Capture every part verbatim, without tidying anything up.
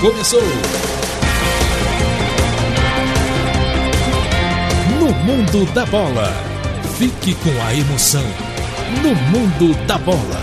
começou. No Mundo da Bola. Fique com a emoção. No Mundo da Bola.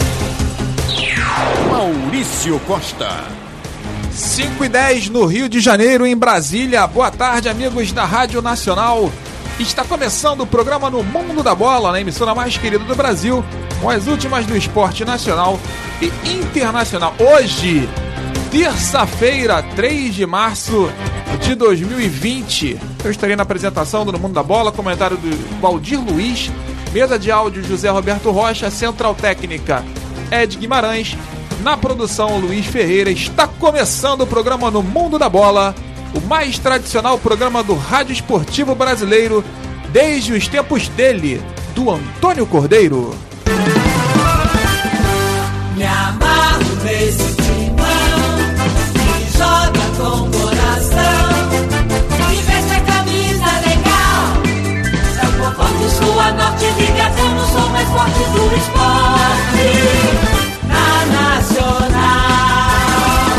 Maurício Costa. cinco e dez no Rio de Janeiro, em Brasília. Boa tarde, amigos da Rádio Nacional. Está começando o programa No Mundo da Bola, na emissora mais querida do Brasil, com as últimas do esporte nacional e internacional. Hoje, terça-feira, três de março de dois mil e vinte, eu estarei na apresentação do No Mundo da Bola, comentário do Valdir Luiz, mesa de áudio José Roberto Rocha, central técnica Ed Guimarães, na produção Luiz Ferreira. Está começando o programa No Mundo da Bola, o mais tradicional programa do rádio esportivo brasileiro desde os tempos dele, do Antônio Cordeiro. Me amarro nesse timão que joga com coração e veste a camisa legal. É o povão do sul a norte, ligação, sou mais forte do esporte. Na Nacional,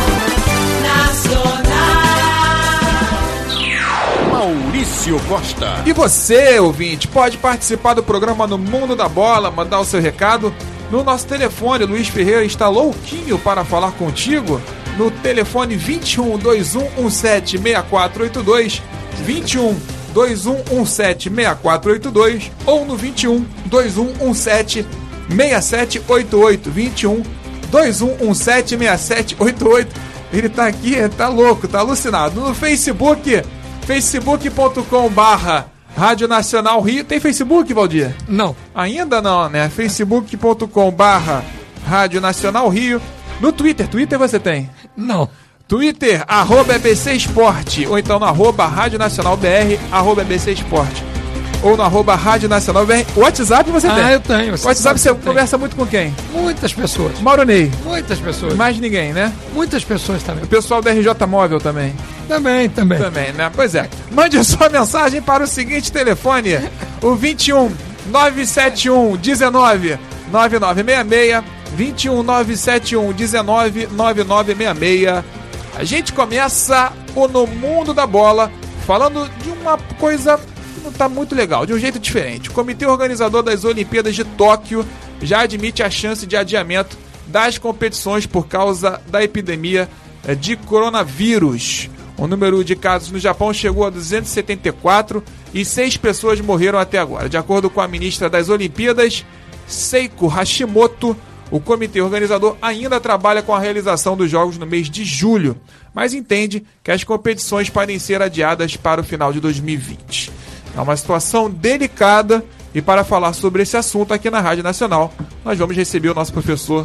Nacional. Maurício Costa. E você, ouvinte, pode participar do programa No Mundo da Bola, mandar o seu recado no nosso telefone. Luiz Ferreira está louquinho para falar contigo no telefone vinte e um, vinte e um, dezessete, sessenta e quatro oitenta e dois, vinte e um, vinte e um, dezessete, sessenta e quatro oitenta e dois ou no vinte e um, vinte e um, dezessete, sessenta e sete oitenta e oito, vinte e um, vinte e um, dezessete, sessenta e sete oitenta e oito. Ele tá aqui, tá louco, tá alucinado. No Facebook, facebook ponto com barra Rádio Nacional Rio. Tem Facebook, Valdir? Não. Ainda não, né? facebook ponto com barra Rádio Nacional Rio. No Twitter, Twitter você tem? Não. Twitter, arroba E B C Esporte, ou então no arroba Rádio Nacional B R, arroba E B C Esporte, ou no arroba Rádio Nacional B R. O WhatsApp você ah, tem? Ah, eu tenho. O WhatsApp você conversa muito com quem? Muitas pessoas. Mauro Ney. Muitas pessoas. Mais ninguém, né? Muitas pessoas também. O pessoal da R J Móvel também. Também, também. Também, né? Pois é. Mande sua mensagem para o seguinte telefone, o vinte e um, nove sete um, dezenove, nove nove seis seis, vinte e um, nove sete um, dezenove, nove nove seis seis. A gente começa o No Mundo da Bola falando de uma coisa que não está muito legal, de um jeito diferente. O comitê organizador das Olimpíadas de Tóquio já admite a chance de adiamento das competições por causa da epidemia de coronavírus. O número de casos no Japão chegou a duzentos e setenta e quatro e seis pessoas morreram até agora. De acordo com a ministra das Olimpíadas, Seiko Hashimoto, o comitê organizador ainda trabalha com a realização dos jogos no mês de julho, mas entende que as competições podem ser adiadas para o final de dois mil e vinte. É uma situação delicada e para falar sobre esse assunto aqui na Rádio Nacional, nós vamos receber o nosso professor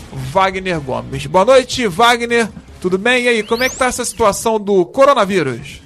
Wagner Gomes. Boa noite, Wagner. Tudo bem? E aí, como é que está essa situação do coronavírus?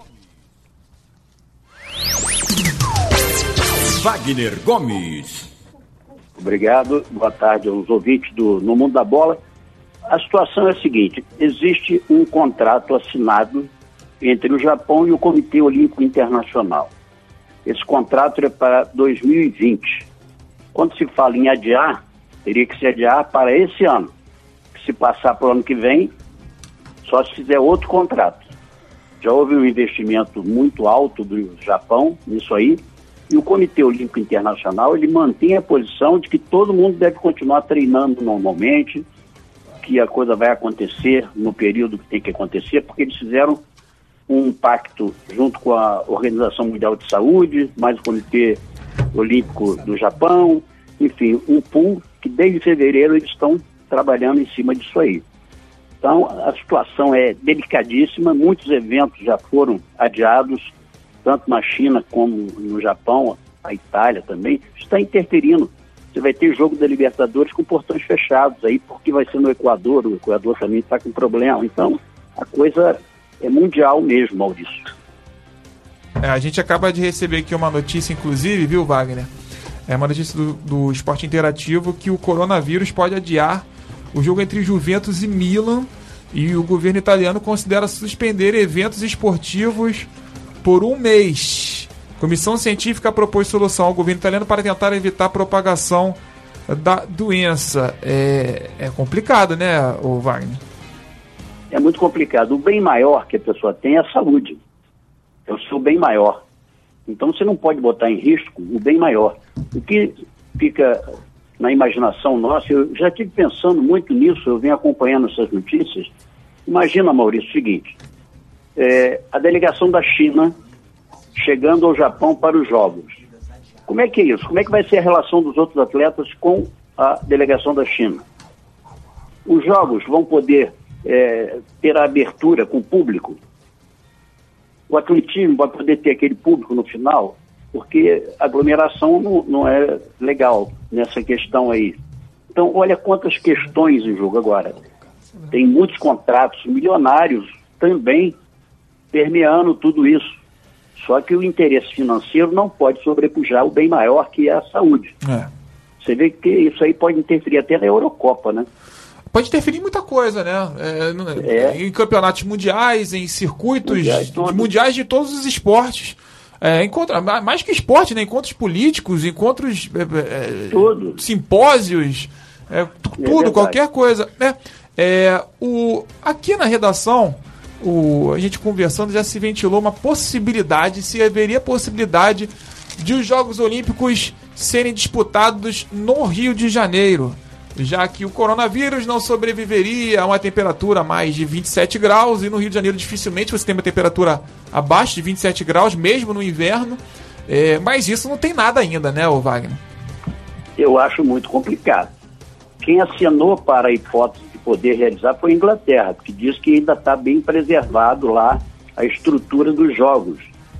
Wagner Gomes. Obrigado, boa tarde aos ouvintes do No Mundo da Bola. A situação é a seguinte: existe um contrato assinado entre o Japão e o Comitê Olímpico Internacional. Esse contrato é para dois mil e vinte. Quando se fala em adiar, teria que se adiar para esse ano. Se passar para o ano que vem, só se fizer outro contrato. Já houve um investimento muito alto do Japão nisso aí, e o Comitê Olímpico Internacional, ele mantém a posição de que todo mundo deve continuar treinando normalmente, que a coisa vai acontecer no período que tem que acontecer, porque eles fizeram um pacto junto com a Organização Mundial de Saúde, mais o Comitê Olímpico do Japão, enfim, um pool que desde fevereiro eles estão trabalhando em cima disso aí. Então, a situação é delicadíssima, muitos eventos já foram adiados, tanto na China como no Japão, a Itália também, está interferindo. Você vai ter jogo da Libertadores com portões fechados aí, porque vai ser no Equador, o Equador também está com problema. Então, a coisa é mundial mesmo, Maurício. É, a gente acaba de receber aqui uma notícia, inclusive, viu, Wagner? É uma notícia do, do Esporte Interativo que o coronavírus pode adiar o jogo entre Juventus e Milan, e o governo italiano considera suspender eventos esportivos por um mês. A Comissão Científica propôs solução ao governo italiano para tentar evitar a propagação da doença. É, é complicado, né, o Wagner? é muito complicado. O bem maior que a pessoa tem é a saúde. É o seu bem maior. Então você não pode botar em risco o bem maior. O que fica na imaginação nossa, eu já estive pensando muito nisso, eu venho acompanhando essas notícias. Imagina, Maurício, o seguinte, é, a delegação da China chegando ao Japão para os Jogos. Como é que é isso? Como é que vai ser a relação dos outros atletas com a delegação da China? Os Jogos vão poder é, ter a abertura com o público? O atletismo vai poder ter aquele público no final? Porque aglomeração não, não é legal nessa questão aí. Então, olha quantas questões em jogo agora. Tem muitos contratos milionários também permeando tudo isso. Só que o interesse financeiro não pode sobrepujar o bem maior, que é a saúde. É. Você vê que isso aí pode interferir até na Eurocopa, né? Pode interferir em muita coisa, né? É, é. Em campeonatos mundiais, em circuitos mundiais, de, mundiais de todos os esportes. É, encontro, mais que esporte, né? Encontros políticos, encontros, é, tudo. simpósios, é, tudo, é qualquer coisa. Né? É, o, aqui na redação, o, a gente conversando já se ventilou uma possibilidade, se haveria possibilidade de os Jogos Olímpicos serem disputados no Rio de Janeiro, já que o coronavírus não sobreviveria a uma temperatura a mais de vinte e sete graus, e no Rio de Janeiro dificilmente você tem uma temperatura abaixo de vinte e sete graus, mesmo no inverno, é, mas isso não tem nada ainda, né, ô Wagner? Eu acho muito complicado. Quem acenou para a hipótese de poder realizar foi a Inglaterra, que diz que ainda está bem preservado lá a estrutura dos jogos.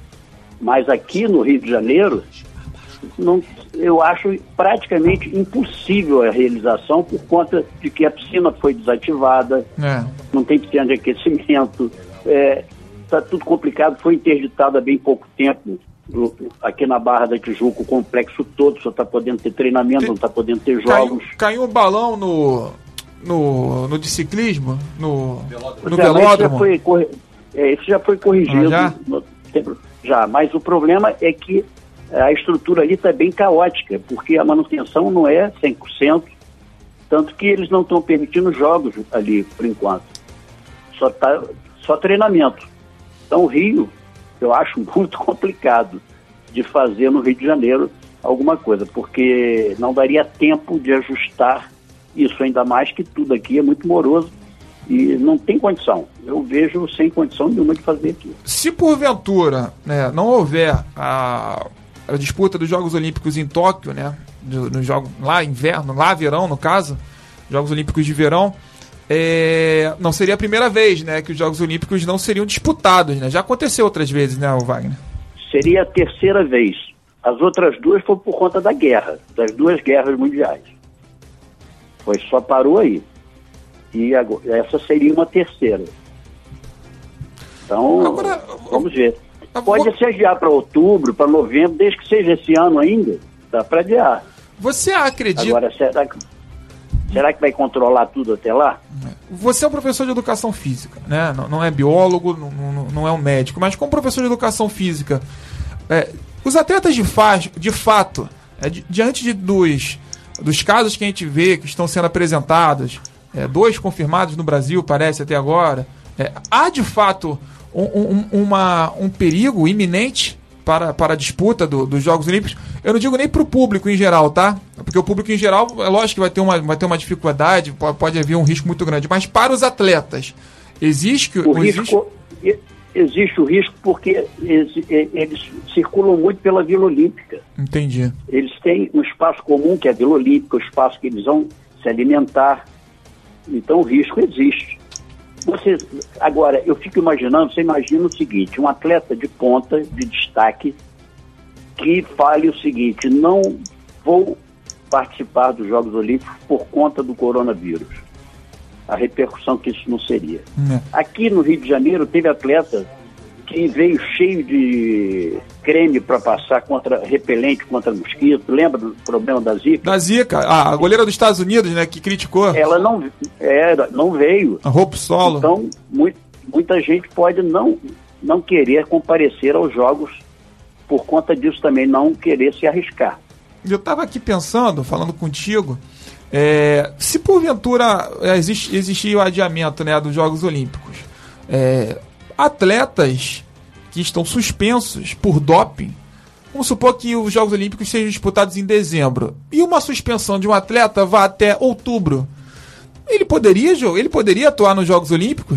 Mas aqui no Rio de Janeiro, não, eu acho praticamente impossível a realização por conta de que a piscina foi desativada, é. não tem piscina de aquecimento, está é, tudo complicado, foi interditado há bem pouco tempo do, aqui na Barra da Tijuca, o complexo todo, só está podendo ter treinamento, tem, não está podendo ter jogos. Caiu, caiu um balão no, no, no de ciclismo, no, no já, velódromo. Isso já foi, corri, é, isso já foi corrigido. Ah, já? No, já, mas o problema é que a estrutura ali está bem caótica, porque a manutenção não é cem por cento, tanto que eles não estão permitindo jogos ali, por enquanto. Só, tá, só treinamento. Então o Rio, eu acho muito complicado de fazer no Rio de Janeiro alguma coisa, porque não daria tempo de ajustar isso, ainda mais que tudo aqui é muito moroso e não tem condição. Eu vejo sem condição nenhuma de fazer aqui. Se porventura, né, não houver a... a disputa dos Jogos Olímpicos em Tóquio, né? Do, no jogo, lá inverno, lá verão, no caso, Jogos Olímpicos de verão, é, não seria a primeira vez, né, que os Jogos Olímpicos não seriam disputados, né? Já aconteceu outras vezes, né, Wagner? Seria a terceira vez. As outras duas foram por conta da guerra, das duas guerras mundiais. Foi só parou aí. E agora, essa seria uma terceira. Então, agora, vamos ver. Pode vou... se adiar para outubro, para novembro, desde que seja esse ano ainda, dá para adiar. Você acredita... Agora, será que, será que vai controlar tudo até lá? Você é um professor de educação física, né? Não, não é biólogo, não, não, não é um médico, mas como professor de educação física, é, os atletas de, fa... de fato, é, di... diante de dos, dos casos que a gente vê que estão sendo apresentados, é, dois confirmados no Brasil, parece até agora, é, há de fato... Um, um, uma, um perigo iminente para, para a disputa do, dos Jogos Olímpicos. Eu não digo nem para o público em geral, tá? Porque o público em geral, é lógico que vai ter uma, vai ter uma dificuldade, pode, pode haver um risco muito grande, mas para os atletas, existe... O risco, existe... existe o risco porque eles, eles circulam muito pela Vila Olímpica. Entendi. Eles têm um espaço comum, que é a Vila Olímpica, o espaço que eles vão se alimentar. Então o risco existe. Você, agora, eu fico imaginando, você imagina o seguinte, um atleta de ponta, de destaque, que fale o seguinte, não vou participar dos Jogos Olímpicos por conta do coronavírus. A repercussão que isso não seria. Hum. Aqui no Rio de Janeiro teve atleta que veio cheio de creme para passar contra repelente contra mosquito. Lembra do problema da Zika? Da Zika, ah, a goleira dos Estados Unidos, né, que criticou. Ela não, era, não veio. A roupa solo. Então, muito, muita gente pode não, não querer comparecer aos jogos por conta disso também, não querer se arriscar. Eu estava aqui pensando, falando contigo, É, se porventura existe, existir o adiamento, né, dos Jogos Olímpicos, é, atletas que estão suspensos por doping, vamos supor que os Jogos Olímpicos sejam disputados em dezembro e uma suspensão de um atleta vá até outubro, ele poderia, ele poderia atuar nos Jogos Olímpicos?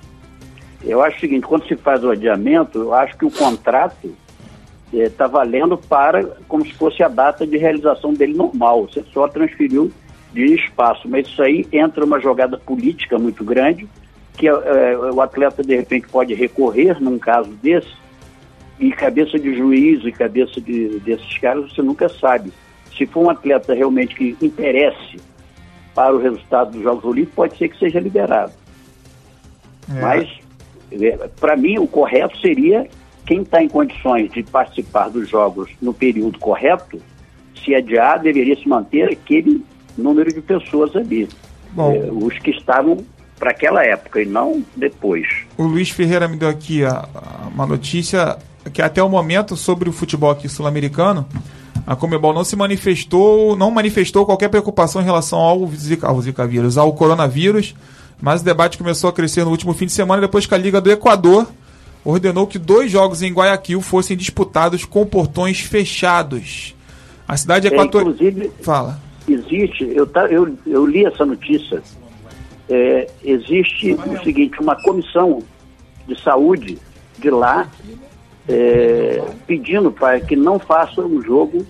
Eu acho o seguinte, quando se faz o adiamento, eu acho que o contrato está é, valendo para, como se fosse a data de realização dele normal. Você só transferiu de espaço, mas isso aí entra uma jogada política muito grande, que é, o atleta de repente pode recorrer num caso desse, e cabeça de juiz e cabeça de, desses caras você nunca sabe. Se for um atleta realmente que interesse para o resultado dos Jogos Olímpicos, pode ser que seja liberado. É. Mas, para mim, o correto seria quem está em condições de participar dos Jogos no período correto, se adiar, deveria se manter aquele número de pessoas ali. Bom, é, os que estavam para aquela época e não depois. O Luiz Ferreira me deu aqui a, a, uma notícia que até o momento sobre o futebol aqui sul-americano, a Conmebol não se manifestou, não manifestou qualquer preocupação em relação ao Zika, ao Zika vírus, ao coronavírus, mas o debate começou a crescer no último fim de semana, depois que a Liga do Equador ordenou que dois jogos em Guayaquil fossem disputados com portões fechados. A cidade equatoriana... É, inclusive, Fala. Existe, eu, tá, eu, eu li essa notícia, é, existe o seguinte, uma comissão de saúde de lá é, pedindo para que não faça um jogo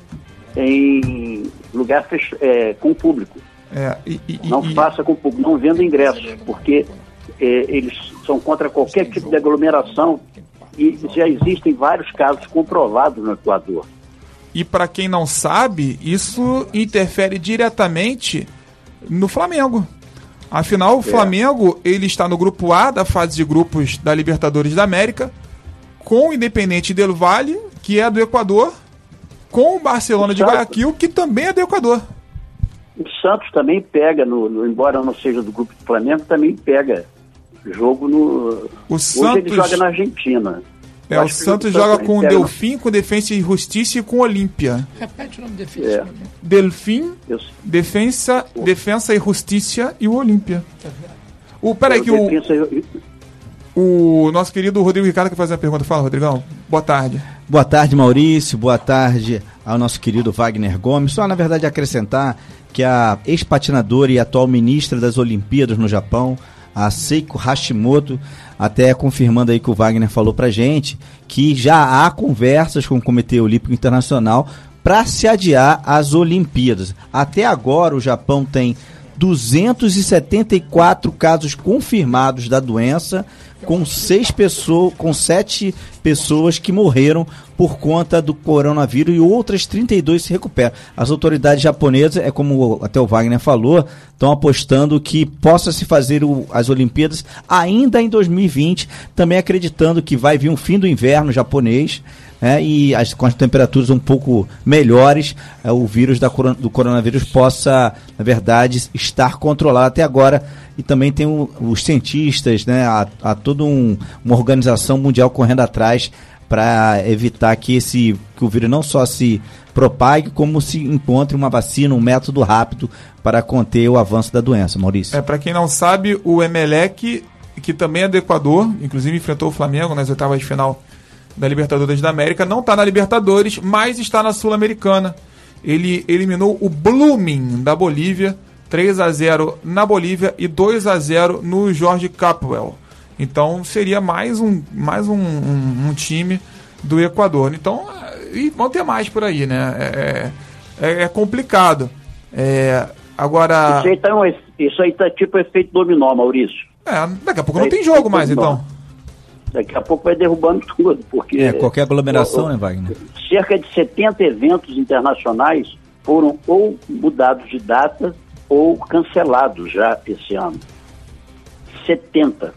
em lugar fech- é, com público. É, e, e, não e, faça com público, não venda ingressos, porque é, eles são contra qualquer tipo de aglomeração e já existem vários casos comprovados no Equador. E para quem não sabe, isso interfere diretamente no Flamengo. Afinal, o é. Flamengo ele está no grupo A da fase de grupos da Libertadores da América, com o Independiente del Valle, que é do Equador, com o Barcelona o de Guayaquil, que também é do Equador. O Santos também pega, no, no, embora não seja do grupo do Flamengo, também pega jogo no... O Hoje Santos... ele joga na Argentina. É, o Santos joga com o Delfim, com Defensa e Justiça e com o Olímpia. Repete o nome Defensa. É. Delfim, Defensa, Defensa e Justiça e o Olímpia. O, peraí que o, o nosso querido Rodrigo Ricardo quer fazer uma pergunta. Fala, Rodrigão. Boa tarde. Boa tarde, Maurício. Boa tarde ao nosso querido Wagner Gomes. Só, na verdade, acrescentar que a ex-patinadora e atual ministra das Olimpíadas no Japão, a Seiko Hashimoto, até confirmando aí que o Wagner falou pra gente, que já há conversas com o Comitê Olímpico Internacional para se adiar as Olimpíadas. Até agora o Japão tem duzentos e setenta e quatro casos confirmados da doença, com seis pessoas, com sete pessoas que morreram por conta do coronavírus e outras trinta e duas se recuperam. As autoridades japonesas, é como até o Wagner falou, estão apostando que possa se fazer o, as Olimpíadas ainda em dois mil e vinte, também acreditando que vai vir um fim do inverno japonês, né, e as, com as temperaturas um pouco melhores, é, o vírus da, do coronavírus possa, na verdade, estar controlado até agora. E também tem o, os cientistas, né, a, a toda um, uma organização mundial correndo atrás para evitar que, esse, que o vírus não só se propague, como se encontre uma vacina, um método rápido para conter o avanço da doença. Maurício. É, para quem não sabe, o Emelec, que também é do Equador, inclusive enfrentou o Flamengo nas oitavas de final da Libertadores da América, não está na Libertadores, mas está na Sul-Americana. Ele eliminou o Blooming da Bolívia, três a zero na Bolívia e dois a zero no Jorge Capwell. Então seria mais um, mais um, um, um time do Equador. Então, e vão ter mais por aí, né? É, é, é complicado. É, agora... Isso aí, tá um, isso aí tá tipo efeito dominó, Maurício. É, daqui a pouco não tem jogo mais, dominó. Então. Daqui a pouco vai derrubando tudo, porque... É, qualquer aglomeração, né, Wagner? Cerca de setenta eventos internacionais foram ou mudados de data ou cancelados já esse ano. setenta.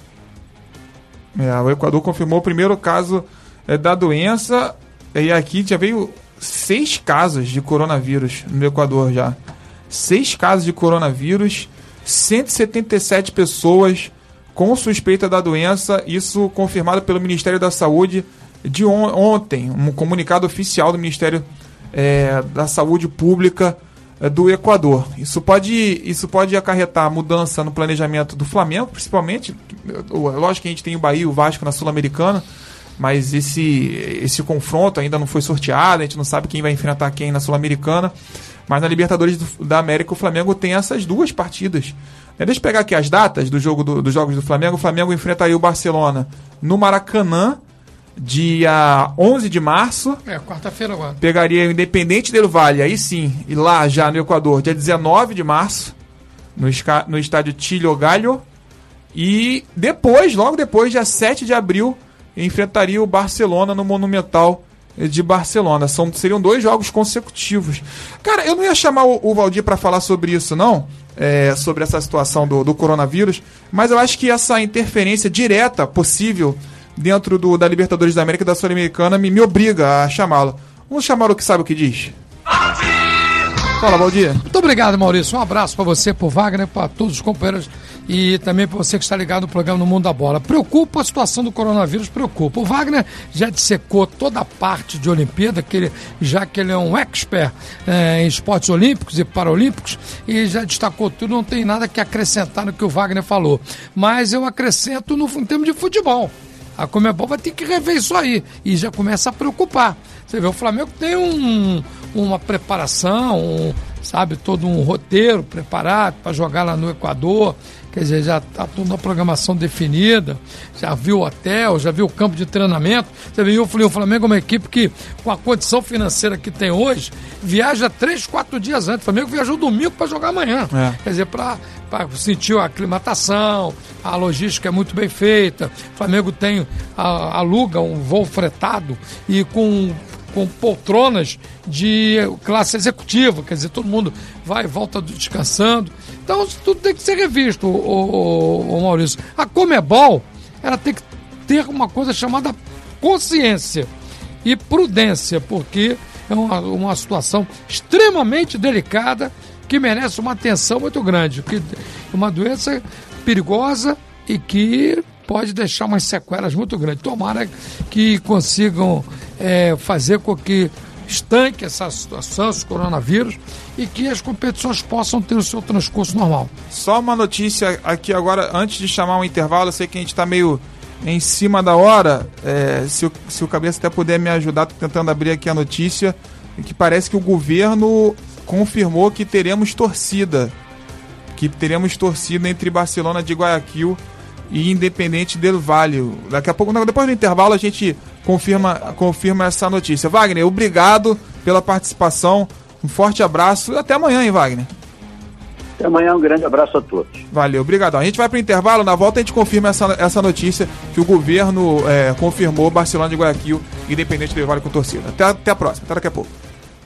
É, o Equador confirmou o primeiro caso é, da doença, e aqui já veio seis casos de coronavírus no Equador já. Seis casos de coronavírus, cento e setenta e sete pessoas com suspeita da doença, isso confirmado pelo Ministério da Saúde de on- ontem, um comunicado oficial do Ministério é, da Saúde Pública eh, do Equador. Isso pode, isso pode acarretar mudança no planejamento do Flamengo, principalmente. Lógico que a gente tem o Bahia e o Vasco na Sul-Americana, mas esse, esse confronto ainda não foi sorteado, a gente não sabe quem vai enfrentar quem na Sul-Americana. Mas na Libertadores do, da América o Flamengo tem essas duas partidas. É, deixa eu pegar aqui as datas do jogo do, dos jogos do Flamengo. O Flamengo enfrentaria o Barcelona no Maracanã, dia onze de março. É, quarta-feira agora. Pegaria o Independente del Valle, aí sim, e lá já no Equador, dia dezenove de março, no, esca, no estádio Chillo Gallo. E depois, logo depois, dia sete de abril, enfrentaria o Barcelona no Monumental de Barcelona. São, seriam dois jogos consecutivos. Cara, eu não ia chamar o, o Valdir para falar sobre isso, não, é, sobre essa situação do, do coronavírus, mas eu acho que essa interferência direta possível dentro do, da Libertadores da América e da Sul-Americana me, me obriga a chamá-lo. Vamos chamar o que sabe o que diz? Fala, Valdir. Muito obrigado, Maurício. Um abraço para você, para o Wagner, para todos os companheiros e também para você que está ligado no programa No Mundo da Bola. Preocupa a situação do coronavírus, preocupa. O Wagner já dissecou toda a parte de Olimpíada, que ele, já que ele é um expert é, em esportes olímpicos e paralímpicos, e já destacou tudo, não tem nada que acrescentar no que o Wagner falou. Mas eu acrescento no, em termos de futebol. A Conmebol vai ter que rever isso aí e já começa a preocupar. Você vê, o Flamengo tem um, uma preparação, um, sabe, todo um roteiro preparado para jogar lá no Equador. Quer dizer, já está toda a programação definida, já viu o hotel, já viu o campo de treinamento. Você viu, o Flamengo é uma equipe que, com a condição financeira que tem hoje, viaja três, quatro dias antes. O Flamengo viajou domingo para jogar amanhã. É. Quer dizer, para sentir a aclimatação, a logística é muito bem feita. O Flamengo tem, a, aluga um voo fretado e com... com poltronas de classe executiva, quer dizer, todo mundo vai e volta descansando. Então, isso tudo tem que ser revisto, o, o, o Maurício. A Conmebol, ela tem que ter uma coisa chamada consciência e prudência, porque é uma, uma situação extremamente delicada que merece uma atenção muito grande, que é uma doença perigosa e que pode deixar umas sequelas muito grandes. Tomara que consigam é, fazer com que estanque essa situação, esse coronavírus, e que as competições possam ter o seu transcurso normal. Só uma notícia aqui agora, antes de chamar um intervalo, eu sei que a gente está meio em cima da hora, é, se, o, se o Cabeça até puder me ajudar, tô tentando abrir aqui a notícia, que parece que o governo confirmou que teremos torcida, que teremos torcida entre Barcelona de Guayaquil e Independente del Valle. Daqui a pouco, depois do intervalo, a gente confirma, confirma essa notícia. Wagner, obrigado pela participação, um forte abraço e até amanhã, hein, Wagner? Até amanhã, um grande abraço a todos. Valeu, obrigadão. A gente vai para o intervalo, na volta a gente confirma essa, essa notícia que o governo é, confirmou Barcelona de Guayaquil e Independente del Valle com torcida. Até, até a próxima, até daqui a pouco.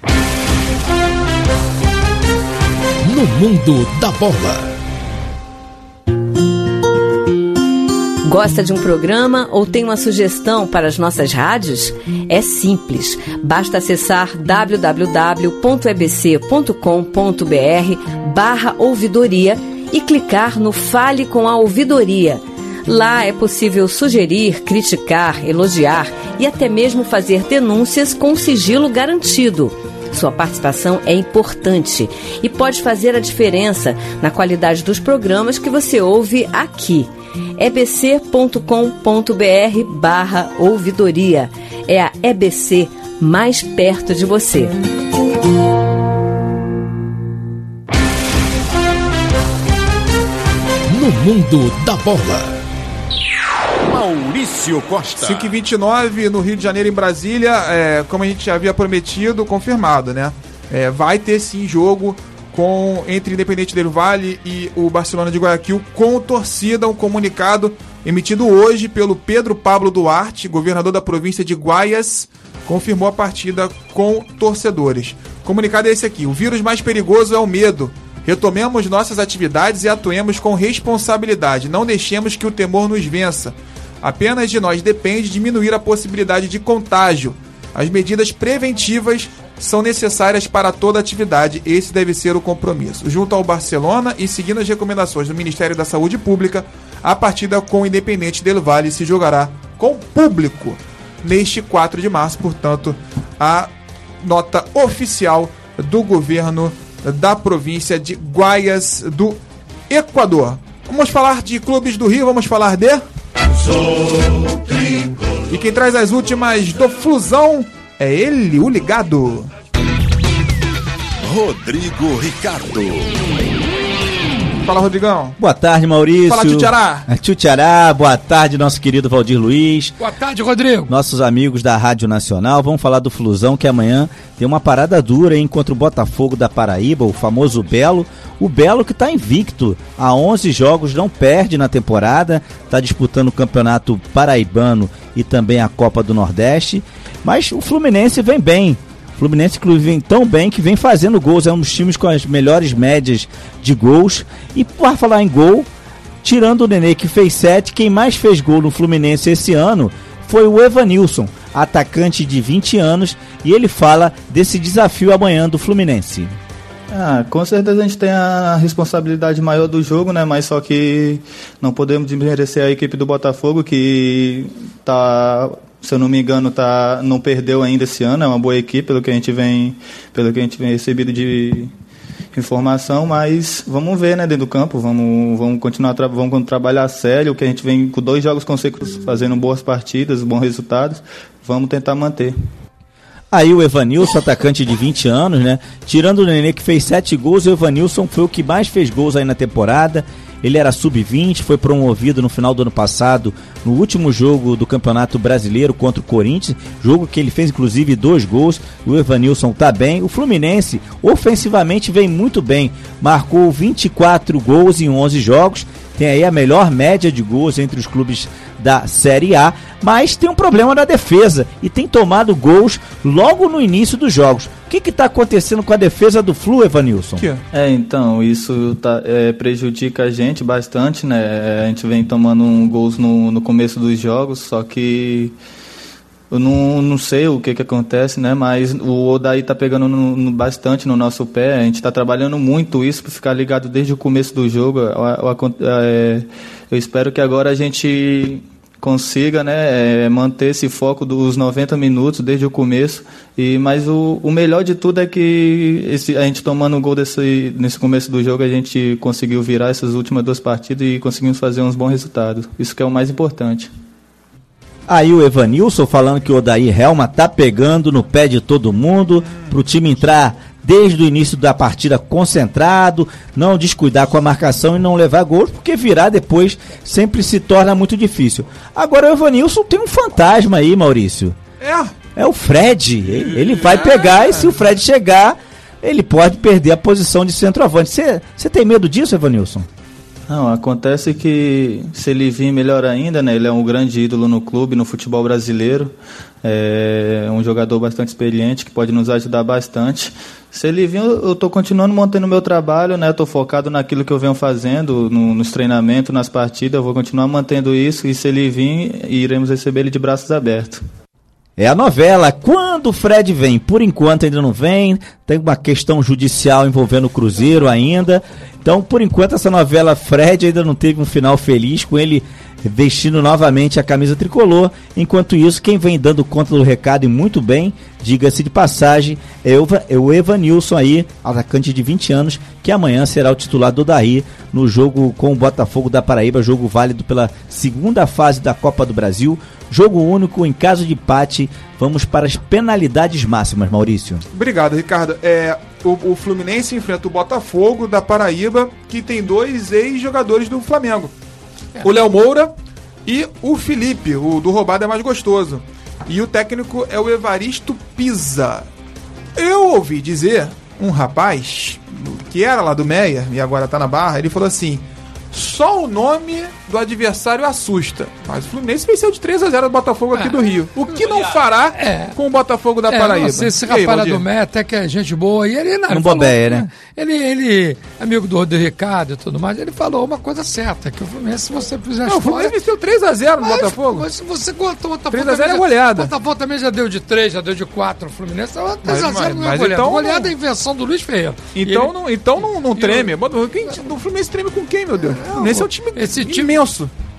No Mundo da Bola. Gosta de um programa ou tem uma sugestão para as nossas rádios? É simples, basta acessar w w w ponto e b c ponto com ponto b r barra ouvidoria e clicar no Fale com a Ouvidoria. Lá é possível sugerir, criticar, elogiar e até mesmo fazer denúncias com sigilo garantido. Sua participação é importante e pode fazer a diferença na qualidade dos programas que você ouve aqui. e b c ponto com ponto b r barra ouvidoria. É a E B C mais perto de você. No Mundo da Bola. Maurício Costa. cinco e vinte e nove no Rio de Janeiro, em Brasília, é, como a gente já havia prometido, confirmado, né? É, vai ter sim jogo com, entre Independente del Valle e o Barcelona de Guayaquil, com torcida, um comunicado emitido hoje pelo Pedro Pablo Duarte, governador da província de Guayas, confirmou a partida com torcedores. O comunicado é esse aqui: o vírus mais perigoso é o medo. Retomemos nossas atividades e atuemos com responsabilidade. Não deixemos que o temor nos vença. Apenas de nós depende diminuir a possibilidade de contágio. As medidas preventivas são necessárias para toda atividade. Esse deve ser o compromisso. Junto ao Barcelona e seguindo as recomendações do Ministério da Saúde Pública, a partida com o Independente del Valle se jogará com público neste quatro de março. Portanto, a nota oficial do governo da província de Guayas do Equador. Vamos falar de clubes do Rio, vamos falar de... E quem traz as últimas do Flusão é ele, o ligado. Rodrigo Ricardo. Fala, Rodrigão. Boa tarde, Maurício. Fala, Tchutchará. Tchutchará, boa tarde, nosso querido Valdir Luiz. Boa tarde, Rodrigo. Nossos amigos da Rádio Nacional, vamos falar do Flusão, que amanhã tem uma parada dura, hein, contra o Botafogo da Paraíba, o famoso Belo. O Belo que está invicto, há onze jogos, não perde na temporada, está disputando o Campeonato Paraibano e também a Copa do Nordeste, mas o Fluminense vem bem. O Fluminense, inclusive, vem tão bem que vem fazendo gols, é um dos times com as melhores médias de gols. E por falar em gol, tirando o Nenê que fez sete, quem mais fez gol no Fluminense esse ano foi o Evanilson, atacante de vinte anos, e ele fala desse desafio amanhã do Fluminense. Ah, com certeza a gente tem a responsabilidade maior do jogo, né? Mas só que não podemos desmerecer a equipe do Botafogo, que tá, se eu não me engano, tá, não perdeu ainda esse ano. É uma boa equipe, pelo que a gente vem, pelo que a gente vem recebido de informação, mas vamos ver, né, dentro do campo, vamos, vamos continuar, tra- vamos trabalhar sério, que a gente vem com dois jogos consecutivos fazendo boas partidas, bons resultados, vamos tentar manter. Aí o Evanilson, atacante de vinte anos, né? Tirando o Nenê que fez sete gols, o Evanilson foi o que mais fez gols aí na temporada. Ele era sub vinte, foi promovido no final do ano passado, no último jogo do Campeonato Brasileiro contra o Corinthians, jogo que ele fez inclusive dois gols. O Evanilson tá bem. O Fluminense ofensivamente vem muito bem, marcou vinte e quatro gols em onze jogos, tem aí a melhor média de gols entre os clubes da Série A, mas tem um problema na defesa e tem tomado gols logo no início dos jogos. O que está acontecendo com a defesa do Flu, Evanilson? É, então, isso tá, é, prejudica a gente bastante, né? A gente vem tomando um gols no, no começo dos jogos, só que eu não, não sei o que que acontece, né? Mas o Odaí tá pegando no, no, bastante no nosso pé. A gente está trabalhando muito isso para ficar ligado desde o começo do jogo. Eu, eu, é, eu espero que agora a gente consiga, né, é, manter esse foco dos noventa minutos desde o começo. E, mas o, o melhor de tudo é que esse, a gente tomando o gol desse, nesse começo do jogo, a gente conseguiu virar essas últimas duas partidas e conseguimos fazer uns bons resultados. Isso que é o mais importante. Aí o Evanilson falando que o Odair Helma tá pegando no pé de todo mundo, pro time entrar desde o início da partida concentrado, não descuidar com a marcação e não levar gols, porque virar depois sempre se torna muito difícil. Agora o Evanilson tem um fantasma aí, Maurício. É. É o Fred. Ele vai pegar e se o Fred chegar, ele pode perder a posição de centroavante. Você tem medo disso, Evanilson? Não, acontece que se ele vir melhor ainda, né? Ele é um grande ídolo no clube, no futebol brasileiro. É um jogador bastante experiente que pode nos ajudar bastante. Se ele vir, eu estou continuando mantendo o meu trabalho, né? Estou focado naquilo que eu venho fazendo, no, nos treinamentos, nas partidas. Eu vou continuar mantendo isso e se ele vir, iremos receber ele de braços abertos. É a novela. Quando o Fred vem? Por enquanto ainda não vem. Tem uma questão judicial envolvendo o Cruzeiro ainda. Então, por enquanto, essa novela Fred ainda não teve um final feliz, com ele vestindo novamente a camisa tricolor. Enquanto isso, quem vem dando conta do recado e muito bem, diga-se de passagem, é o Evanilson aí, atacante de vinte anos, que amanhã será o titular do Odair no jogo com o Botafogo da Paraíba, jogo válido pela segunda fase da Copa do Brasil. Jogo único, em caso de empate, vamos para as penalidades máximas, Maurício. Obrigado, Ricardo. É, o, o Fluminense enfrenta o Botafogo da Paraíba, que tem dois ex-jogadores do Flamengo. É. O Léo Moura e o Felipe, o do roubado é mais gostoso. E o técnico é o Evaristo Pisa. Eu ouvi dizer, um rapaz, que era lá do Meia, e agora tá na Barra, ele falou assim: só o nome do adversário assusta. Mas o Fluminense venceu de três a zero do Botafogo aqui é. do Rio. O que não fará é. com o Botafogo da é, Paraíba? Não sei, esse rapaz do Mé até que é gente boa. E ele não, não ele bobeia, falou, né? Ele, ele, amigo do Rodrigo Ricardo e tudo mais, ele falou uma coisa certa, que o Fluminense, se você fizer não, o Fluminense venceu três a zero no mas, Botafogo. Mas se você contou o Botafogo... três a zero é goleada. O Botafogo também já deu de três, já deu de quatro no Fluminense. três a zero não é mas goleada. Então, goleada é a invenção do Luiz Ferreira. Então, ele, não, então não, não treme. O Fluminense treme com quem, meu Deus? O Fluminense treme com quem, meu Deus? O Fluminense é um time esse time imenso.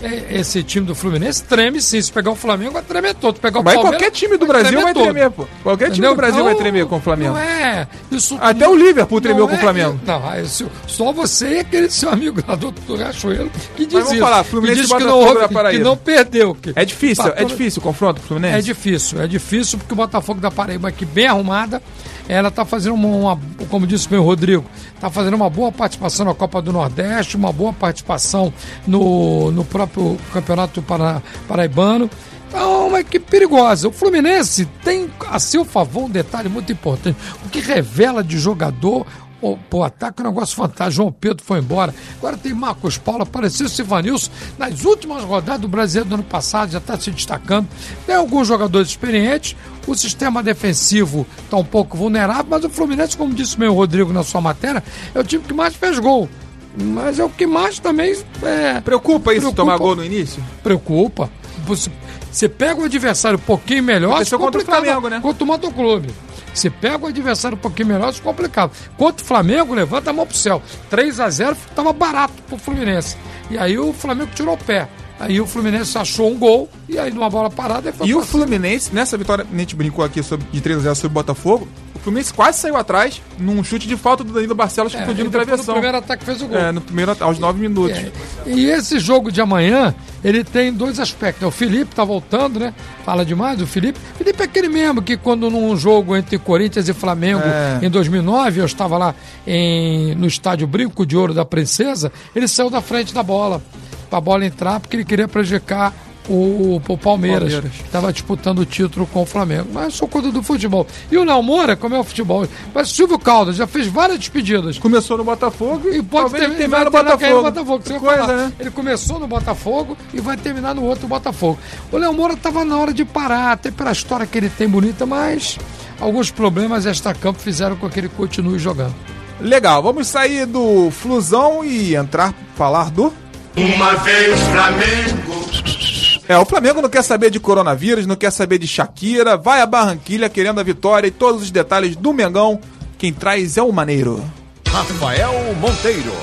é, esse time do Fluminense treme sim. Se pegar o Flamengo, vai tremer todo. Pegar o Mas Palmeiras, qualquer time do Brasil vai todo. tremer, pô. Qualquer time Entendeu? do Brasil Não, vai tremer com o Flamengo. Não é. Isso, Até não, o Liverpool tremeu com é, o Flamengo. Não, aí, se- só você e aquele seu amigo lá do, do Rachoelo que diz Mas vamos isso. falar, que Fluminense diz e que Botafogo não, da que Paraíba. não perdeu. Que É difícil, é Empatou- difícil o confronto com o Fluminense? É difícil, é difícil porque o Botafogo da Paraíba aqui bem arrumada, ela tá fazendo uma, uma- como disse o meu Rodrigo, tá fazendo uma boa participação na Copa do Nordeste, uma boa participação no, no próprio Campeonato Para, Paraibano. Então, uma equipe perigosa. O Fluminense tem a seu favor um detalhe muito importante. O que revela de jogador, o, o ataque é um negócio fantástico. João Pedro foi embora. Agora tem Marcos Paulo, apareceu o Sivanilson. Nas últimas rodadas do Brasileiro do ano passado, já está se destacando. Tem alguns jogadores experientes. O sistema defensivo está um pouco vulnerável, mas o Fluminense, como disse o meu Rodrigo na sua matéria, é o time que mais fez gol. Mas é o que mais também é, Preocupa isso Preocupa. tomar gol no início? preocupa. Você, você pega o adversário um pouquinho melhor, Aconteceu isso é contra o complicado. Flamengo, né? Contra o Motoclube. Você pega o adversário um pouquinho melhor, isso é complicado. Contra o Flamengo, levanta a mão pro céu. três a zero estava barato pro Fluminense. E aí o Flamengo tirou o pé. Aí o Fluminense achou um gol, e aí numa bola parada... Aí foi E o pra cima. Fluminense, nessa vitória, a gente brincou aqui sobre, de três a zero sobre o Botafogo, o Fluminense quase saiu atrás num chute de falta do Danilo Barcelos, É, explodindo e o depois travessão. no primeiro ataque fez o gol. É, no primeiro, aos nove minutos. É, e esse jogo de amanhã, ele tem dois aspectos. O Felipe tá voltando, né? Fala demais, o Felipe. Felipe é aquele mesmo que quando num jogo entre Corinthians e Flamengo É. em dois mil e nove, eu estava lá em, no estádio Brinco de Ouro da Princesa, ele saiu da frente da bola, pra bola entrar, porque ele queria prejudicar o, o Palmeiras, Palmeiras. que estava disputando o título com o Flamengo. Mas sou coisa do futebol. E o Léo Moura, como é o futebol? Mas o Silvio Caldas já fez várias despedidas. Começou no Botafogo e, E pode talvez ele ter, terminar vai no terminar caindo Botafogo. no Botafogo. Você Que vai coisa, falar. né? Ele começou no Botafogo e vai terminar no outro Botafogo. O Léo Moura estava na hora de parar, até pela história que ele tem bonita, mas alguns problemas extra-campo fizeram com que ele continue jogando. Legal, vamos sair do Flusão e entrar, falar do... Uma vez Flamengo. É, o Flamengo não quer saber de coronavírus, não quer saber de Shakira, vai a Barranquilha querendo a vitória e todos os detalhes do Mengão. Quem traz é o Maneiro. Rafael Monteiro.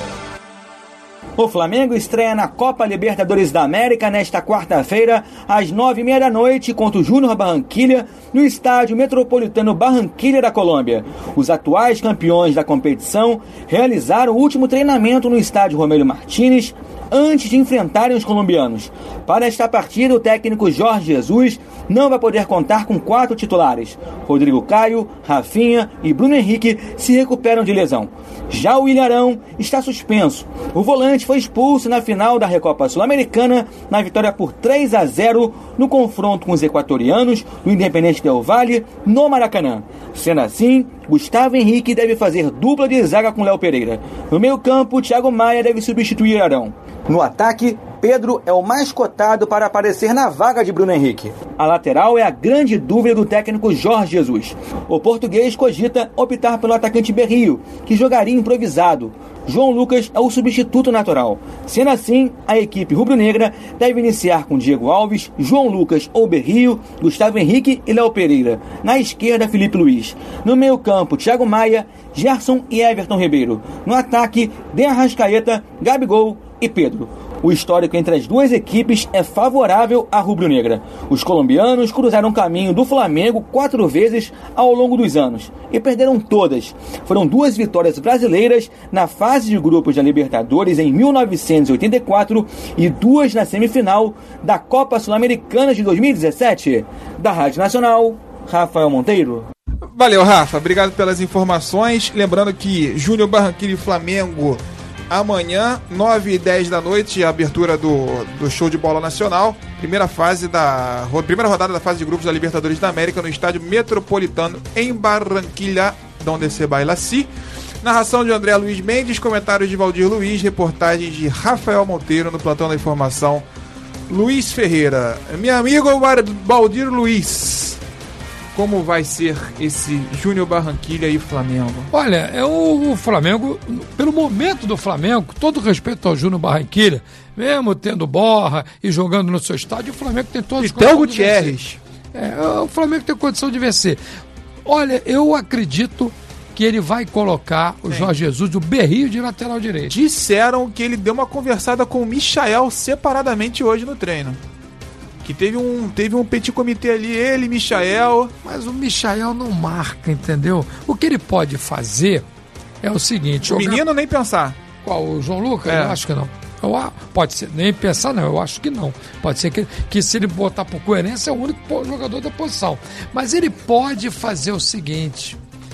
O Flamengo estreia na Copa Libertadores da América nesta quarta-feira, às nove e meia da noite, contra o Júnior Barranquilha, no estádio Metropolitano Barranquilha da Colômbia. Os atuais campeões da competição realizaram o último treinamento no estádio Romélio Martínez, antes de enfrentarem os colombianos. Para esta partida, o técnico Jorge Jesus não vai poder contar com quatro titulares. Rodrigo Caio, Rafinha e Bruno Henrique se recuperam de lesão. Já o Ilharão está suspenso. O volante foi expulso na final da Recopa Sul-Americana, na vitória por três a zero no confronto com os equatorianos do Independente Del Valle, no Maracanã. Sendo assim, Gustavo Henrique deve fazer dupla de zaga com Léo Pereira. No meio-campo, Thiago Maia deve substituir Ilharão. No ataque, Pedro é o mais cotado para aparecer na vaga de Bruno Henrique. A lateral é a grande dúvida do técnico Jorge Jesus. O português cogita optar pelo atacante Berrio, que jogaria improvisado. João Lucas é o substituto natural. Sendo assim, a equipe rubro-negra deve iniciar com Diego Alves, João Lucas ou Berrio, Gustavo Henrique e Léo Pereira. Na esquerda, Felipe Luiz. No meio-campo, Thiago Maia, Gerson e Everton Ribeiro. No ataque, De Arrascaeta, Gabigol e Pedro. O histórico entre as duas equipes é favorável à rubro-negra. Os colombianos cruzaram o caminho do Flamengo quatro vezes ao longo dos anos e perderam todas. Foram duas vitórias brasileiras na fase de grupos da Libertadores em mil novecentos e oitenta e quatro e duas na semifinal da Copa Sul-Americana de dois mil e dezessete. Da Rádio Nacional, Rafael Monteiro. Valeu, Rafa. Obrigado pelas informações. Lembrando que Júnior Barranquilla e Flamengo amanhã, nove e dez da noite, a abertura do, do show de bola nacional. Primeira fase da primeira rodada da fase de grupos da Libertadores da América no estádio Metropolitano em Barranquilla, donde se baila si. Narração de André Luiz Mendes, comentários de Valdir Luiz, reportagens de Rafael Monteiro no plantão da informação Luiz Ferreira. Meu amigo Valdir Luiz, como vai ser esse Júnior Barranquilla e Flamengo? Olha, é o, o Flamengo, pelo momento do Flamengo, com todo respeito ao Júnior Barranquilla, mesmo tendo Borra e jogando no seu estádio, o Flamengo tem todas as E Théo condições de Gutierrez. vencer. É, o Flamengo tem condição de vencer. Olha, eu acredito que ele vai colocar o Sim. Jorge Jesus, o Berrio de lateral direito. Disseram que ele deu uma conversada com o Michael separadamente hoje no treino. Que teve um, teve um petit comitê ali, ele, Michael. Mas o Michael não marca, entendeu? O que ele pode fazer é o seguinte... O jogar... menino nem pensar. Qual? O João Lucas? É. Eu acho que não. Eu, a- pode ser, nem pensar não, eu acho que não. Pode ser que, que se ele botar por coerência é o único po- jogador da posição. Mas ele pode fazer o seguinte,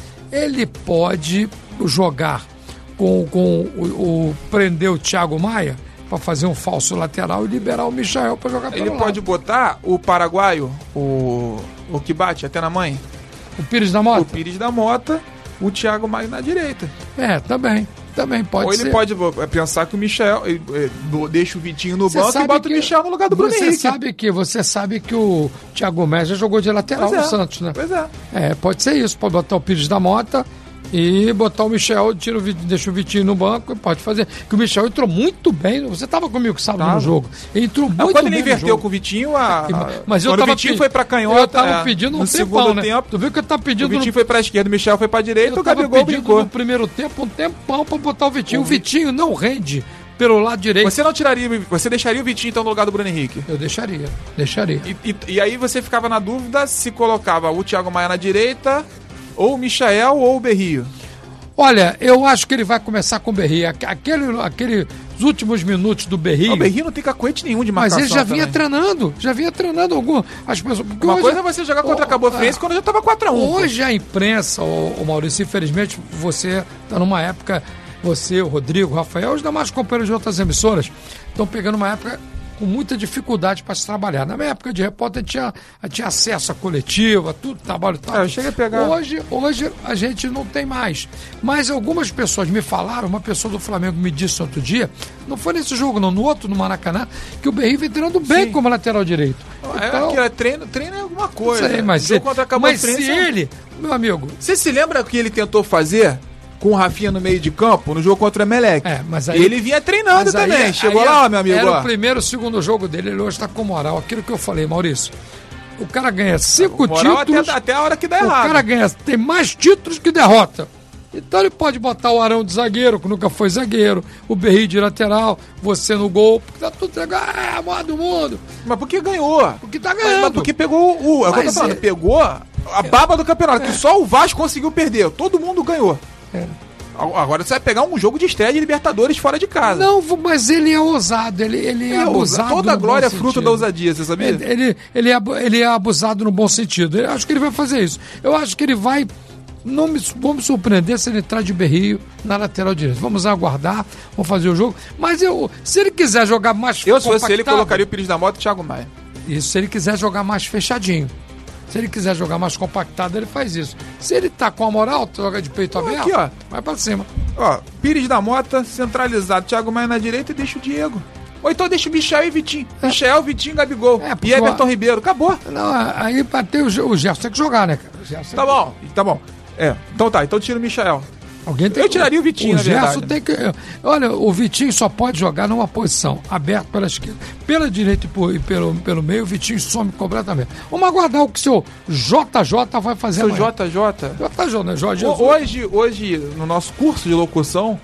ele pode jogar com, com o, o prender o Thiago Maia para fazer um falso lateral e liberar o Michael para jogar pelo Ele lado. pode botar o paraguaio, o, o que bate até na mãe, O Pires da Mota? o Pires da Mota, o Thiago Maia na direita. É, também. Também pode Ou ele ser. pode é, pensar que o Michel ele, é, do- deixa o Vitinho no Você banco e sabe bota que- o Michel no lugar do Bruno você Henrique. sabe que Você sabe que o Thiago Maia já jogou de lateral Pois no é, Santos, né? Pois é. É, pode ser isso. Pode botar o Pires da Mota e botar o Michel, tira o, Vi- deixa o Vitinho no banco e pode fazer. Que o Michel entrou muito bem. Você estava comigo sábado Tava. no jogo. Ele entrou Não, muito quando bem ele no inverteu jogo. com o Vitinho, a, Mas eu quando tava o Vitinho pe- foi pra canhota, Eu tava é, pedindo um no tempão, segundo né? tempo, Tu viu que eu tava o pedindo... Vitinho no- foi pra esquerda, o Michel foi pra direita, Eu o tava Gabigol pedindo brincou. no primeiro tempo um tempão pra botar o Vitinho. O Vitinho não rende pelo lado direito. Você não tiraria, você deixaria o Vitinho então no lugar do Bruno Henrique? Eu deixaria, deixaria. E, e, e aí você ficava na dúvida se colocava o Thiago Maia na direita, ou o Michael, ou o Berrio. Olha, eu acho que ele vai começar com o Berrio. Aque- Aquele, aqueles últimos minutos do Berrio... O Berrio não tem cacuete nenhum de Mas marcação ele já vinha também. treinando, já vinha treinando algum. As pessoas, porque Uma hoje- coisa é você jogar contra a Cabo Friense quando já tava quatro a um. Hoje a imprensa, o, Maurício, infelizmente você está numa época, você, o Rodrigo, o Rafael, os demais companheiros de outras emissoras estão pegando uma época com muita dificuldade para se trabalhar. Na minha época de repórter tinha, tinha acesso à coletiva, tudo, trabalho e tal. É, eu cheguei a pegar. Hoje, hoje a gente não tem mais. Mas algumas pessoas me falaram, uma pessoa do Flamengo me disse outro dia, não foi nesse jogo não, no outro, no Maracanã, que o Berrio vem treinando bem Sim. como lateral direito. É, Então, que é treino, treino é alguma coisa. sei, mas, O jogo se, contra a Cabo mas Friense se é- ele, meu amigo, Você se lembra o que ele tentou fazer com o Rafinha no meio de campo no jogo contra o Emelec? É, mas aí- ele vinha treinando Mas aí- também. Chegou aí lá, ó, meu amigo. Era ó. o primeiro, segundo jogo dele, ele hoje está com moral. Aquilo que eu falei, Maurício. O cara ganha cinco Moral títulos. até, até a hora que dá o errado. cara ganha, tem mais títulos que derrota. Então ele pode botar o Arão de zagueiro, que nunca foi zagueiro, o Berrio de lateral, você no gol, porque tá tudo legal, é a maior do mundo. Mas porque ganhou. Porque tá Mas, ganhando. mas porque pegou o. É o que eu tô Mas falando, é- pegou a baba do campeonato, que só o Vasco conseguiu perder. Todo mundo ganhou. É. Agora você vai pegar um jogo de estreia de Libertadores fora de casa. Não, mas ele é ousado, ele, ele é Ele é abusado. ousado. Toda a no glória é bom fruto sentido. da ousadia, você sabia? Ele, ele, ele, é, abu- ele é abusado no bom sentido. Eu acho que ele vai fazer isso. Eu acho que ele vai. Não me, vou me surpreender se ele entrar de Berrio na lateral direita. Vamos aguardar, vamos fazer o jogo. Mas eu, se ele quiser jogar mais Eu, se fosse ele, compactado, colocaria o Pires da Mota e o Thiago Maia. Isso, se ele quiser jogar mais fechadinho. Se ele quiser jogar mais compactado, ele faz isso. Se ele tá com a moral, joga de peito aberto, aqui, ó. vai pra cima. Ó, Pires da Mota, centralizado. Thiago Maia na direita e deixa o Diego. Ou então deixa o Michel e Vitinho. Michel, Vitinho, Gabigol. É, porque e Everton o- Ribeiro. Acabou. Não, aí pra ter o, Ge- o Gerson tem que jogar, né, cara? O Gerson Tá bom, tá bom. É, então tá, então tira o Michel. Alguém tem Eu que- tiraria o Vitinho, O na Gerson verdade. tem que. Olha, o Vitinho só pode jogar numa posição aberta pela esquerda. Pela direita e, por- e pelo, pelo meio, o Vitinho some completamente. Vamos aguardar o que o seu J J vai fazer Seu amanhã. J J. J J, né? Jorge Ho- Jesus. Hoje, hoje, no nosso curso de locução,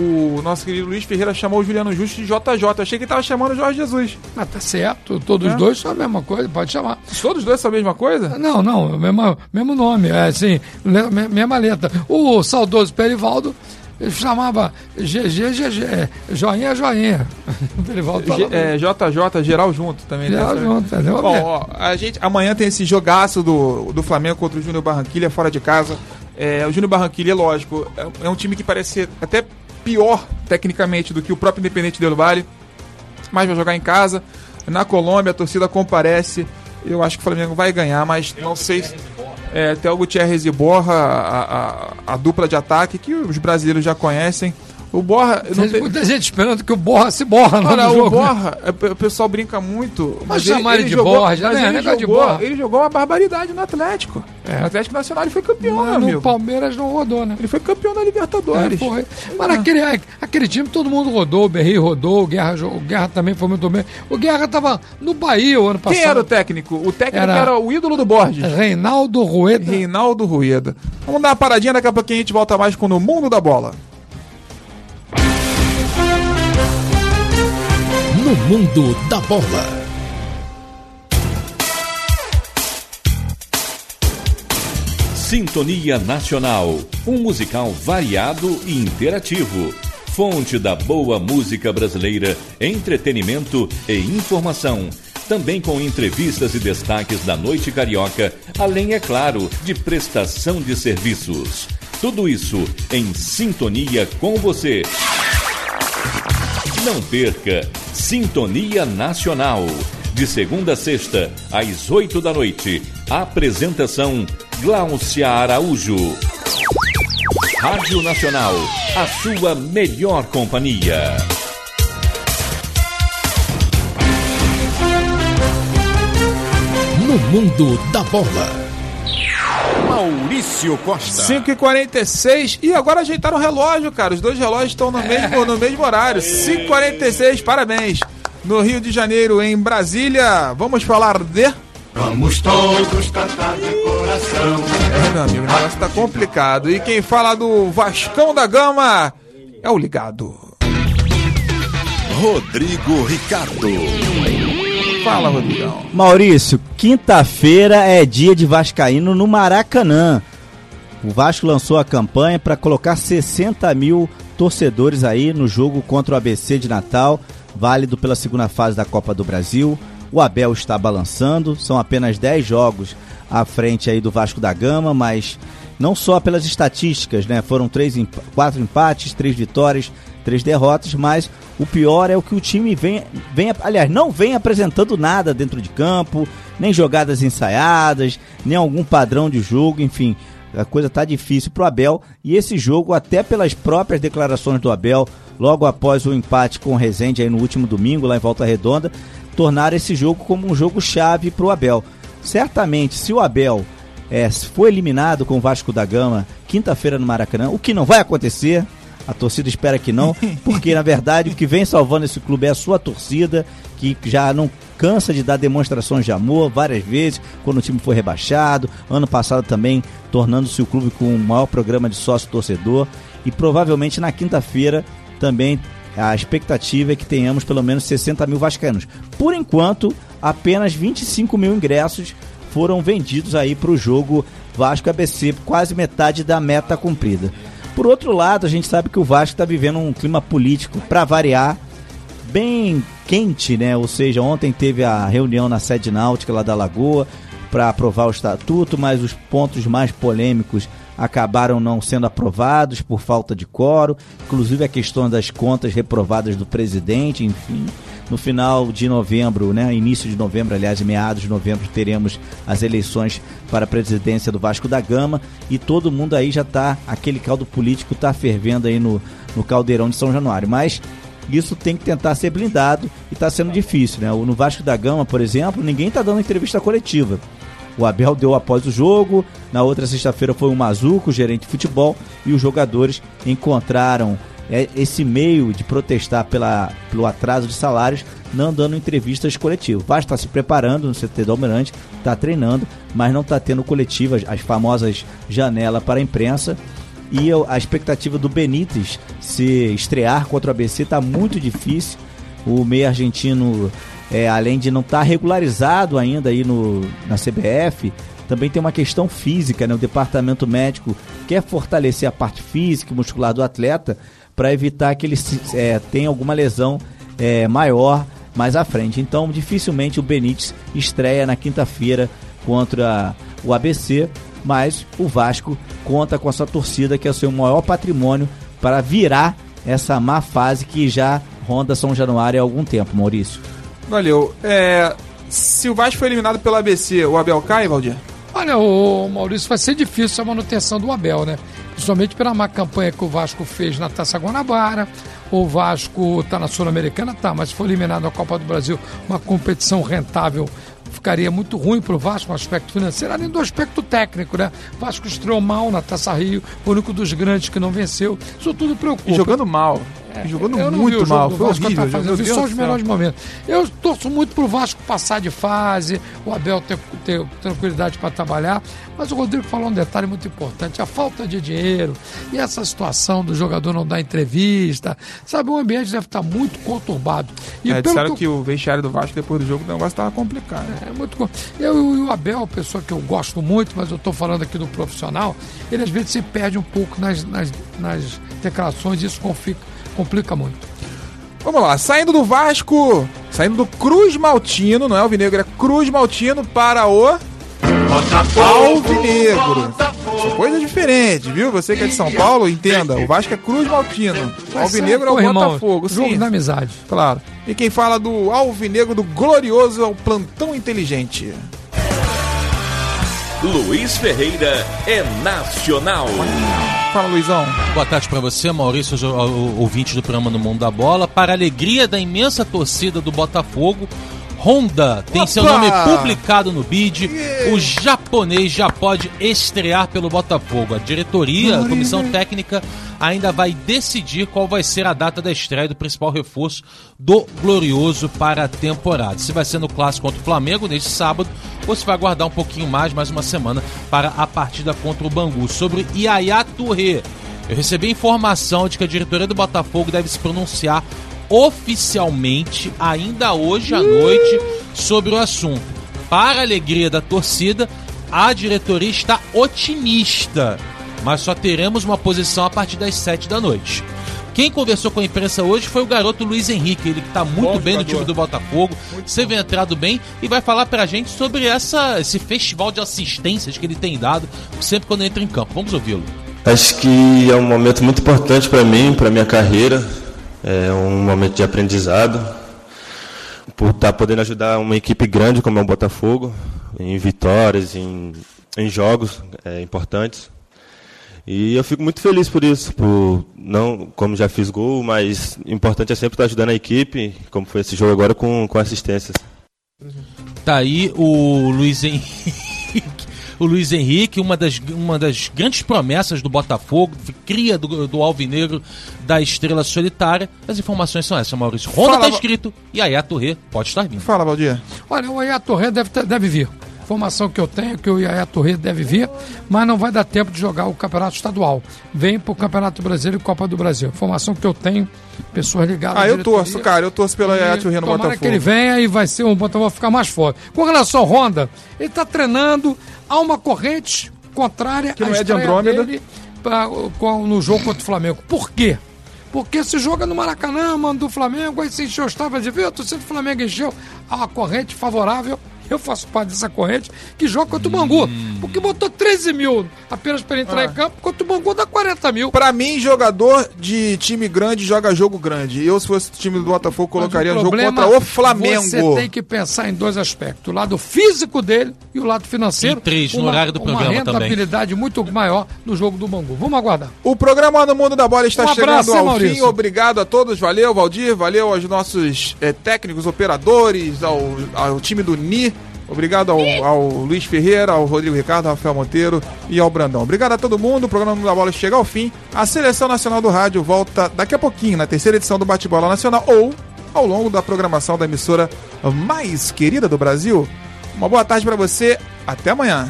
o nosso querido Luiz Ferreira chamou o Juliano Justo de J J. Eu achei que ele tava chamando o Jorge Jesus. Mas tá certo, todos os É. dois são a mesma coisa, pode chamar. Todos os dois são a mesma coisa? Não, não, mesmo, mesmo nome, é assim, le- me- mesma letra. O saudoso Perivaldo ele chamava G G G G, é, joinha, joinha. O Perivaldo G- falava. é, J J, geral junto também. Geral né? junto, entendeu? Bom, ó, a gente, amanhã tem esse jogaço do, do Flamengo contra o Júnior Barranquilla fora de casa. É, o Júnior Barranquilla, lógico, é, é um time que parece ser até pior tecnicamente do que o próprio Independente Del Valle, mas vai jogar em casa. Na Colômbia, a torcida comparece. Eu acho que o Flamengo vai ganhar, mas não sei se. É, tem o Gutierrez e Borja, a, a, a dupla de ataque que os brasileiros já conhecem. O Borja. Não Tem tem- muita gente esperando que o Borja se borra no Olha, o jogo. né? Borja, é, o pessoal brinca muito. Mas chamar ele de Borja, mas né? ele Negócio de jogou, Borja. ele jogou uma barbaridade no Atlético. É. O Atlético Nacional ele foi campeão, Mas meu no amigo. Palmeiras não rodou, né? Ele foi campeão da Libertadores. É, foi. Mas naquele, aquele time todo mundo rodou, o Berri rodou, o Guerra, o Guerra também foi muito bem. O Guerra tava no Bahia o ano passado. Quem era o técnico? O técnico Era- era, o ídolo do Borges. Reinaldo Rueda. Reinaldo Rueda. Vamos dar uma paradinha, daqui a pouquinho a gente volta mais com o No Mundo da Bola. No Mundo da Bola. Sintonia Nacional, um musical variado e interativo. Fonte da boa música brasileira, entretenimento e informação. Também com entrevistas e destaques da noite carioca, além, é claro, de prestação de serviços. Tudo isso em sintonia com você. Não perca Sintonia Nacional. De segunda a sexta, às oito da noite. Apresentação Gláucia Araújo. Rádio Nacional, a sua melhor companhia. No Mundo da Bola. Maurício Costa. cinco e quarenta e seis. E agora ajeitaram o relógio, cara. Os dois relógios estão no mesmo, no mesmo horário. cinco e quarenta e seis, parabéns. No Rio de Janeiro, em Brasília, vamos falar de... Vamos todos cantar de coração. É, meu amigo, o negócio tá complicado. E quem fala do Vascão da Gama é o Ligado. Rodrigo Ricardo. Fala, Rodrigão. Maurício, quinta-feira é dia de vascaíno no Maracanã. O Vasco lançou a campanha para colocar sessenta mil torcedores aí no jogo contra o A B C de Natal, válido pela segunda fase da Copa do Brasil. O Abel está balançando, são apenas dez jogos à frente aí do Vasco da Gama, mas não só pelas estatísticas, né? Foram três, quatro empates, três vitórias, três derrotas, mas o pior é o que o time vem, vem, aliás, não vem apresentando nada dentro de campo, nem jogadas ensaiadas, nem algum padrão de jogo, enfim, a coisa tá difícil pro Abel, e esse jogo, até pelas próprias declarações do Abel, logo após o empate com o Resende aí no último domingo, lá em Volta Redonda, tornar esse jogo como um jogo chave pro Abel. Certamente, se o Abel é, for eliminado com o Vasco da Gama quinta-feira no Maracanã, o que não vai acontecer, a torcida espera que não, porque na verdade o que vem salvando esse clube é a sua torcida, que já não cansa de dar demonstrações de amor várias vezes, quando o time foi rebaixado, ano passado também tornando-se o clube com o maior programa de sócio-torcedor, e provavelmente na quinta-feira também a expectativa é que tenhamos pelo menos sessenta mil vascaínos. Por enquanto, apenas vinte e cinco mil ingressos foram vendidos aí para o jogo Vasco-A B C, quase metade da meta cumprida. Por outro lado, a gente sabe que o Vasco está vivendo um clima político, para variar, bem quente, né? Ou seja, ontem teve a reunião na sede náutica lá da Lagoa para aprovar o estatuto, mas os pontos mais polêmicos acabaram não sendo aprovados por falta de quórum, inclusive a questão das contas reprovadas do presidente, enfim. No final de novembro, né, início de novembro, aliás, meados de novembro, teremos as eleições para a presidência do Vasco da Gama, e todo mundo aí já está, aquele caldo político está fervendo aí no, no caldeirão de São Januário, mas isso tem que tentar ser blindado e está sendo difícil, né? No Vasco da Gama, por exemplo, ninguém está dando entrevista coletiva. O Abel deu após o jogo, na outra sexta-feira foi o Mazuco, gerente de futebol, e os jogadores encontraram é, esse meio de protestar pela, pelo atraso de salários, não dando entrevistas coletivas. O Vasco está se preparando no C T do Almirante, está treinando, mas não está tendo coletivas, as famosas janelas para a imprensa, e a expectativa do Benítez se estrear contra o A B C está muito difícil. O meio argentino, é, além de não estar tá regularizado ainda aí no, na C B F, também tem uma questão física, né? O departamento médico quer fortalecer a parte física e muscular do atleta para evitar que ele é, tenha alguma lesão é, maior mais à frente. Então, dificilmente o Benítez estreia na quinta-feira contra o A B C, mas o Vasco conta com a sua torcida, que é o seu maior patrimônio, para virar essa má fase que já ronda São Januário há algum tempo, Maurício. Valeu. É, se o Vasco foi eliminado pelo A B C, o Abel cai, Valdir? Olha, o Maurício, vai ser difícil a manutenção do Abel, né? Principalmente pela má campanha que o Vasco fez na Taça Guanabara. O Vasco tá na Sul-Americana, tá, mas foi eliminado na Copa do Brasil, uma competição rentável ficaria muito ruim para o Vasco no aspecto financeiro, além do aspecto técnico, né? O Vasco estreou mal na Taça Rio, o único dos grandes que não venceu. Isso tudo preocupa. E jogando mal. É, jogando eu não muito vi o jogo mal. do Foi Vasco horrível. tá fazendo, eu vi só os melhores momentos. Eu torço muito pro Vasco passar de fase, o Abel ter, ter tranquilidade para trabalhar, mas o Rodrigo falou um detalhe muito importante, a falta de dinheiro e essa situação do jogador não dar entrevista, sabe, o ambiente deve estar muito conturbado. E é, pelo disseram que, que o vestiário do Vasco depois do jogo o negócio estava complicado. É muito. Eu e o Abel, pessoa que eu gosto muito, mas eu estou falando aqui do profissional, ele às vezes se perde um pouco nas, nas, nas declarações e isso complica, complica muito. Vamos lá, saindo do Vasco, saindo do Cruz Maltino, não é Alvinegro, é Cruz Maltino para o Alvinegro. São coisas diferentes, viu? Você que é de São Paulo, entenda, o Vasco é Cruz Maltino, o Alvinegro é o irmão, Botafogo. Jogo sim, da amizade. Claro. E quem fala do Alvinegro, do glorioso, é o Plantão Inteligente. Luiz Ferreira é nacional. Fala, Luizão. Boa tarde para você, Maurício, ouvinte do programa No Mundo da Bola. Para a alegria da imensa torcida do Botafogo, Honda tem Opa! seu nome publicado no B I D. Yeah. O japonês já pode estrear pelo Botafogo. A diretoria, a comissão técnica, ainda vai decidir qual vai ser a data da estreia do principal reforço do Glorioso para a temporada. Se vai ser no clássico contra o Flamengo, neste sábado, ou se vai aguardar um pouquinho mais, mais uma semana, para a partida contra o Bangu. Sobre Yaya Touré, eu recebi informação de que a diretoria do Botafogo deve se pronunciar oficialmente, ainda hoje à noite, sobre o assunto. Para a alegria da torcida, a diretoria está otimista, mas só teremos uma posição a partir das sete da noite. Quem conversou com a imprensa hoje foi o garoto Luiz Henrique, ele que está muito Bom, bem no time do Botafogo, sempre entrado bem, e vai falar pra gente sobre essa, esse festival de assistências que ele tem dado sempre quando entra em campo. Vamos ouvi-lo. Acho que é um momento muito importante para mim, para minha carreira. É um momento de aprendizado, por estar podendo ajudar uma equipe grande como é o Botafogo, em vitórias, em, em jogos é, importantes. E eu fico muito feliz por isso, por não como já fiz gol, mas o importante é sempre estar ajudando a equipe, como foi esse jogo agora, com, com assistências. Tá aí o Luiz Henrique. O Luiz Henrique, uma das, uma das grandes promessas do Botafogo, cria do, do Alvinegro da Estrela Solitária. As informações são essas, Maurício. Honda está escrito e Yaya Touré pode estar vindo. Fala, Valdir. Olha, o Yaya Touré deve, deve vir. Informação que eu tenho é que o Yaya Touré deve vir, mas não vai dar tempo de jogar o Campeonato Estadual. Vem pro Campeonato Brasileiro e Copa do Brasil. Informação que eu tenho, pessoas ligadas. Ah, eu torço, cara, eu torço pelo Yaya Touré no Botafogo. Tomara que ele venha e vai ser um Botafogo ficar mais forte. Com relação ao Honda, ele tá treinando a uma corrente contrária que não é de Andrômeda dele pra, com, no jogo contra o Flamengo. Por quê? Porque se joga no Maracanã, mano, do Flamengo, aí se encheu os tábuas de ver, a torcida do Flamengo encheu a uma corrente favorável. Eu faço parte dessa corrente que joga contra o Bangu. Hum. Porque botou treze mil apenas para entrar ah. em campo, contra o Bangu dá quarenta mil. Pra mim, jogador de time grande joga jogo grande. Eu, se fosse o time do Botafogo, colocaria um jogo contra o Flamengo. Você tem que pensar em dois aspectos: o lado físico dele e o lado financeiro. E três, no horário do programa também. Uma rentabilidade também muito maior no jogo do Bangu. Vamos aguardar. O programa No Mundo da Bola está um chegando abraço, ao fim. Maurício. Obrigado a todos. Valeu, Valdir. Valeu aos nossos é, técnicos, operadores, ao, ao time do N I. Obrigado ao, ao Luiz Ferreira, ao Rodrigo Ricardo, ao Rafael Monteiro e ao Brandão. Obrigado a todo mundo. O programa da Bola chega ao fim. A Seleção Nacional do Rádio volta daqui a pouquinho, na terceira edição do Bate-Bola Nacional, ou ao longo da programação da emissora mais querida do Brasil. Uma boa tarde para você. Até amanhã.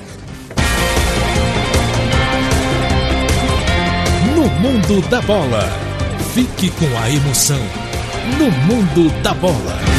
No Mundo da Bola. Fique com a emoção. No Mundo da Bola.